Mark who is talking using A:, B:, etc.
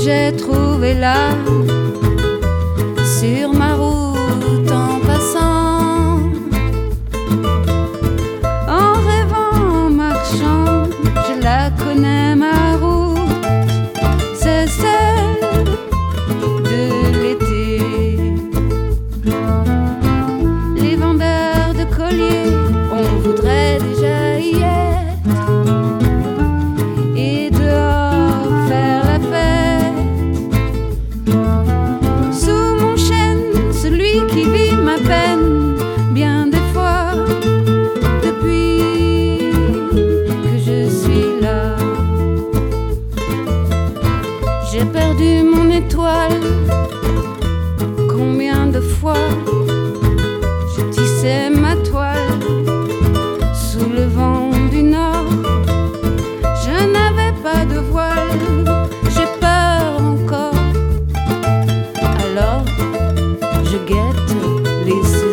A: j'ai trouvé là, sur ma route en passant, en rêvant, en marchant, je la connais ma route, c'est celle de l'été. Les vendeurs de colliers, on voudrait déjà y être, et dehors faire la fête. Sous mon chêne, celui qui vit ma peine, bien des fois, depuis que je suis là. J'ai perdu mon étoile, combien de fois je tissais ma toile sous le vent du nord. Je n'avais pas de voile, j'ai peur encore. Alors je guette les